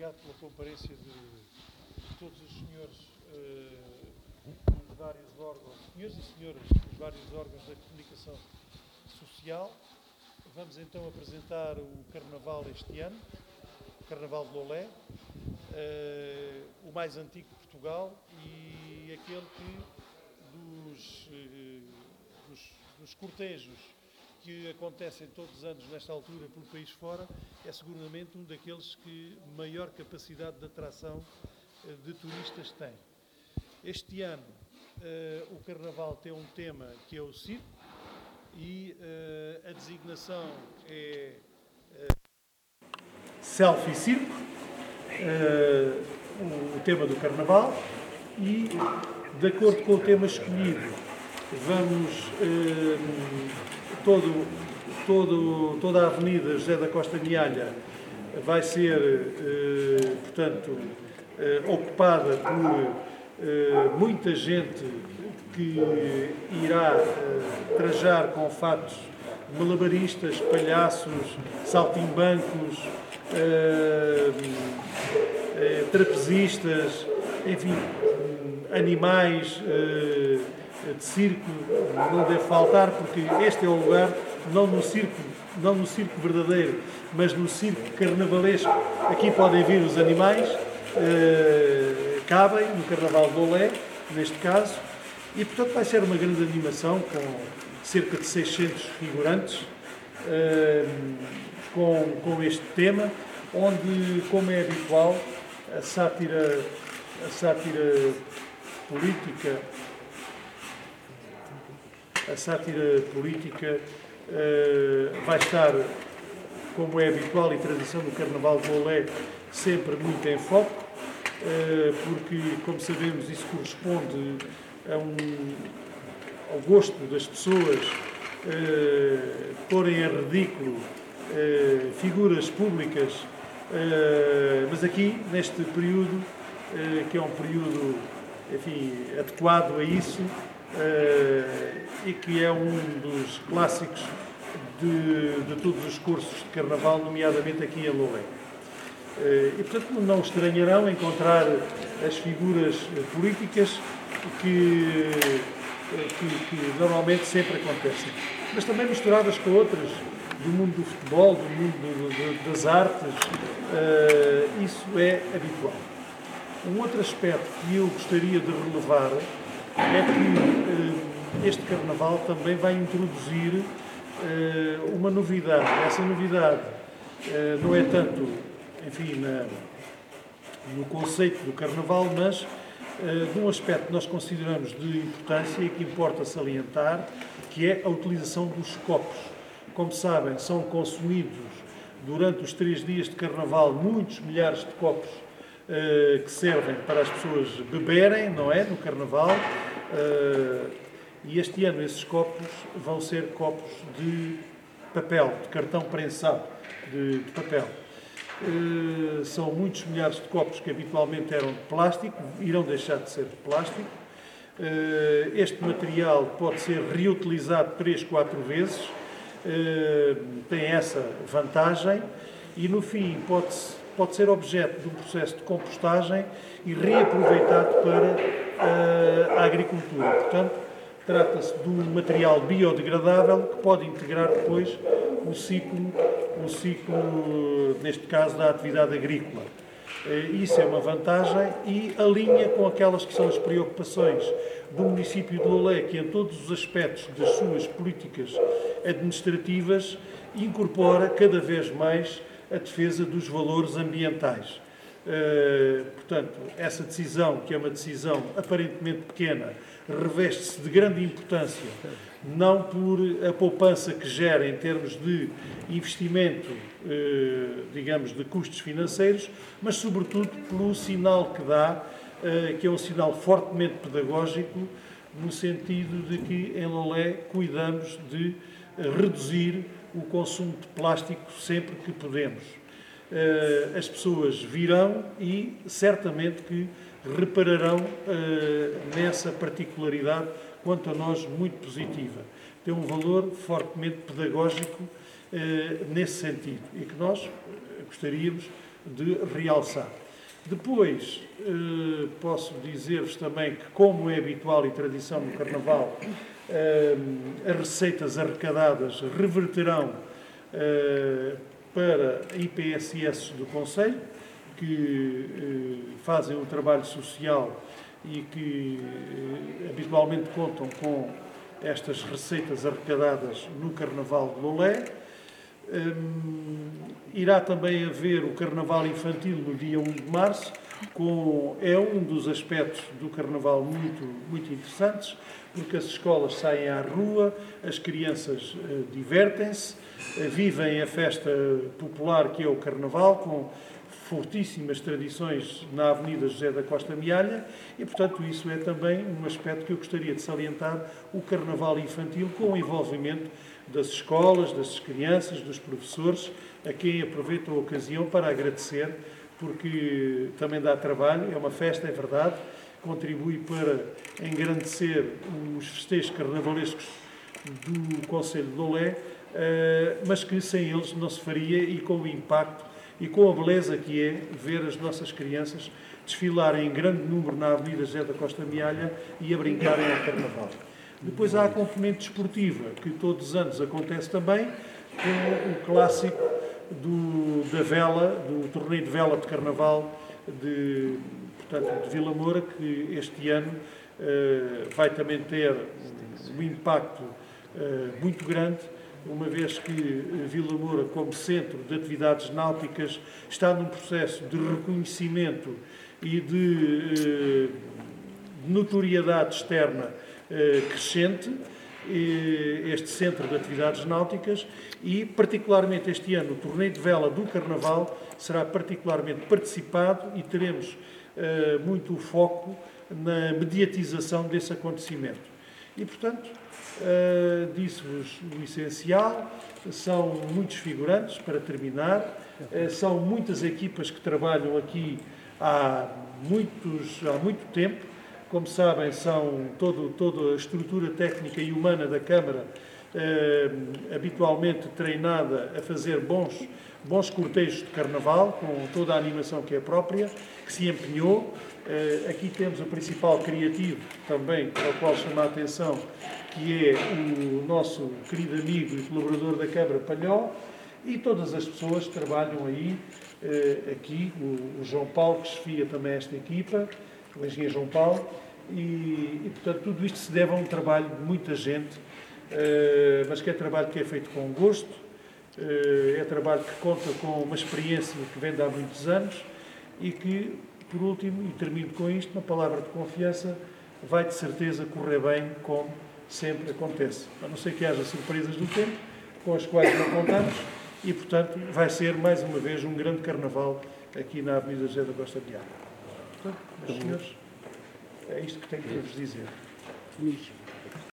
obrigado pela comparência de todos os senhores dos vários órgãos, senhores e senhoras dos vários órgãos da comunicação social. Vamos então apresentar o Carnaval este ano, o Carnaval de Lolé, o mais antigo de Portugal e aquele que dos cortejos que acontecem todos os anos nesta altura pelo país fora, é seguramente um daqueles que maior capacidade de atração de turistas tem. Este ano o Carnaval tem um tema que é o circo e a designação é Selfie Circo, o tema do Carnaval, e de acordo com o tema escolhido vamos toda a Avenida José da Costa Mialha vai ser, portanto, ocupada por muita gente que irá trajar com fatos malabaristas, palhaços, saltimbancos, trapezistas, enfim, animais de circo não deve faltar, porque este é o lugar, não no circo verdadeiro, mas no circo carnavalesco. Aqui podem vir os animais, cabem no Carnaval de Lolé, neste caso, e portanto vai ser uma grande animação com cerca de 600 figurantes, com este tema, onde, como é habitual, a sátira política vai estar, como é habitual e tradição do Carnaval de Lolé, sempre muito em foco, porque, como sabemos, isso corresponde ao gosto das pessoas porem em ridículo figuras públicas, mas aqui, neste período, que é um período, enfim, adequado a isso, e que é um dos clássicos de todos os cursos de Carnaval, nomeadamente aqui em Lolé. E, portanto, não estranharão encontrar as figuras políticas que normalmente sempre acontecem, mas também misturadas com outras do mundo do futebol, do mundo das artes, isso é habitual. Um outro aspecto que eu gostaria de relevar é que este Carnaval também vai introduzir uma novidade. Essa novidade não é tanto, enfim, no conceito do Carnaval, mas de um aspecto que nós consideramos de importância e que importa salientar, que é a utilização dos copos. Como sabem, são consumidos durante os 3 dias de Carnaval muitos milhares de copos que servem para as pessoas beberem, não é, no Carnaval, e este ano esses copos vão ser copos de papel, de cartão prensado, de papel. São muitos milhares de copos que habitualmente eram de plástico, irão deixar de ser de plástico. Este material pode ser reutilizado 3, 4 vezes, tem essa vantagem e, no fim, pode ser objeto de um processo de compostagem e reaproveitado para a agricultura. Portanto, trata-se de um material biodegradável que pode integrar depois o ciclo, neste caso, da atividade agrícola. Isso é uma vantagem e alinha com aquelas que são as preocupações do município de Lolé, que em todos os aspectos das suas políticas administrativas incorpora cada vez mais a defesa dos valores ambientais. Portanto, essa decisão, que é uma decisão aparentemente pequena, reveste-se de grande importância, não por a poupança que gera em termos de investimento, digamos, de custos financeiros, mas sobretudo pelo sinal que dá, que é um sinal fortemente pedagógico, no sentido de que em Lolé cuidamos de reduzir o consumo de plástico sempre que podemos. As pessoas virão e certamente que repararão nessa particularidade, quanto a nós, muito positiva. Tem um valor fortemente pedagógico nesse sentido e que nós gostaríamos de realçar. Depois, posso dizer-vos também que, como é habitual e tradição no Carnaval, as receitas arrecadadas reverterão para a IPSS do Conselho, que fazem um trabalho social e que habitualmente contam com estas receitas arrecadadas no Carnaval de Lolé. Irá também haver o Carnaval Infantil no dia 1 de março, é um dos aspectos do Carnaval muito interessantes, porque as escolas saem à rua, as crianças divertem-se, vivem a festa popular que é o Carnaval, com fortíssimas tradições na Avenida José da Costa Mialha, e, portanto, isso é também um aspecto que eu gostaria de salientar, o Carnaval Infantil, com o envolvimento das escolas, das crianças, dos professores, a quem aproveito a ocasião para agradecer, porque também dá trabalho, é uma festa, é verdade, contribui para engrandecer os festejos carnavalescos do Conselho de Lolé, mas que sem eles não se faria, e com o impacto e com a beleza que é ver as nossas crianças desfilarem em grande número na Avenida José da Costa Mialha e a brincarem ao Carnaval. Depois há a componente desportiva, que todos os anos acontece também, com o clássico da vela, do torneio de vela de Carnaval de Vila Moura, que este ano vai também ter um impacto muito grande, uma vez que Vila Moura, como centro de atividades náuticas, está num processo de reconhecimento e de notoriedade externa crescente, este centro de atividades náuticas, e particularmente este ano o torneio de vela do Carnaval será particularmente participado e teremos muito foco na mediatização desse acontecimento. E, portanto, disse-vos o essencial, são muitos figurantes, para terminar, são muitas equipas que trabalham aqui há muito tempo. Como sabem, são toda a estrutura técnica e humana da Câmara, habitualmente treinada a fazer bons cortejos de Carnaval, com toda a animação que é própria, que se empenhou. Aqui temos o principal criativo também, ao qual chama a atenção, que é o nosso querido amigo e colaborador da Câmara, Palhó, e todas as pessoas que trabalham aí, aqui, o João Paulo, que chefia também esta equipa, o engenheiro João Paulo, e, portanto, tudo isto se deve a um trabalho de muita gente, mas que é trabalho que é feito com gosto, é trabalho que conta com uma experiência que vem de há muitos anos e que, por último, e termino com isto, uma palavra de confiança, vai de certeza correr bem, como sempre acontece. A não ser que haja surpresas do tempo, com as quais não contamos, e, portanto, vai ser, mais uma vez, um grande Carnaval aqui na Avenida José da Costa Mialha. Portanto, meus senhores, é isto que tenho para vos dizer.